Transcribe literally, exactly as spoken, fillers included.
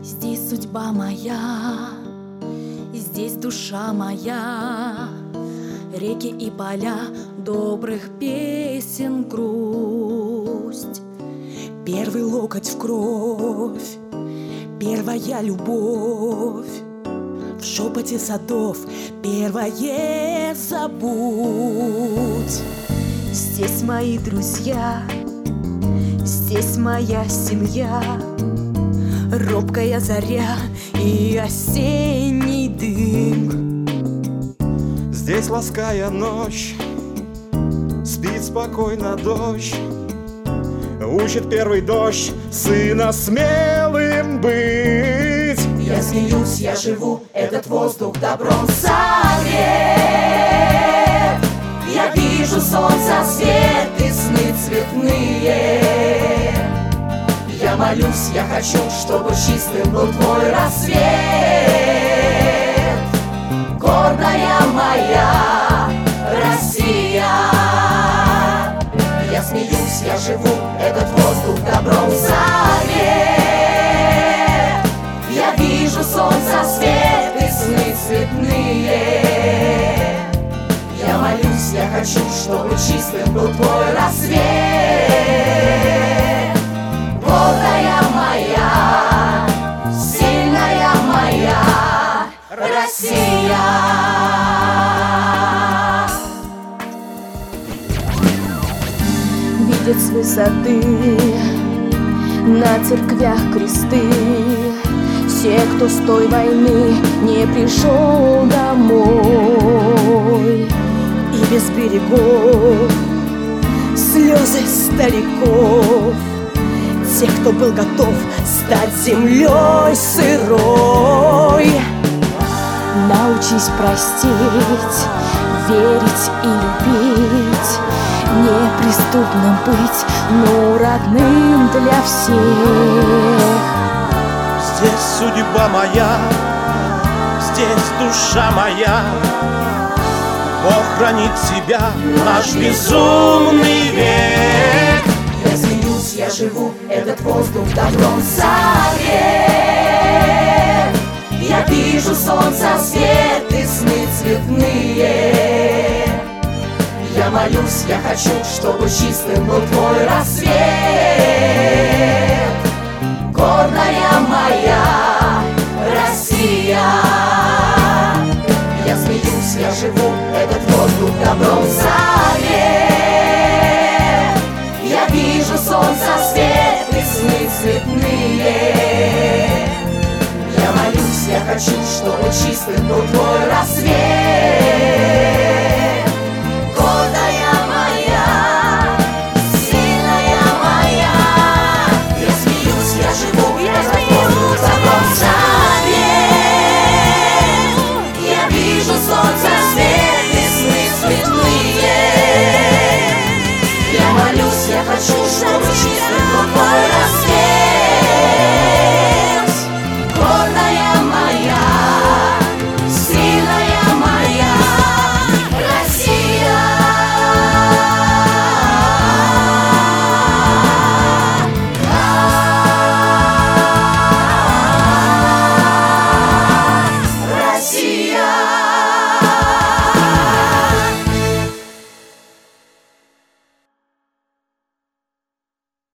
Здесь судьба моя, здесь душа моя, реки и поля добрых песен грусть. Первый локоть в кровь, первая любовь, в шепоте садов первое забудь. Здесь мои друзья, здесь моя семья, робкая заря и осенний дым. Здесь лаская ночь, спит спокойно дождь, учит первый дождь сына смелым быть. Я смеюсь, я живу, этот воздух добром согрет. Я вижу солнца свет и сны цветные. Я молюсь, я хочу, чтобы чистым был твой рассвет. Гордая моя Россия. Я смеюсь, я живу, этот воздух добром согрет. Я вижу солнца свет и сны цветные. Я молюсь, я хочу, чтобы чистым был твой рассвет. Гордая моя, сильная моя Россия. Видят с высоты на церквях кресты, все, кто с той войны не пришел домой. И без берегов слезы стариков, тех, кто был готов стать землей сырой. Научись простить, верить и любить, неприступным быть, но родным для всех. Здесь судьба моя, здесь душа моя, Бог хранит тебя наш безумный век. Я смеюсь, я живу, этот воздух добром согрет. Я вижу солнца свет и сны цветные. Я молюсь, я хочу, чтобы чистым был твой рассвет. Гордая моя Россия. Я смеюсь, я живу, этот воздух добром согрет. Я вижу солнца свет и сны цветные. Я молюсь, я хочу, чтобы чистым был твой рассвет.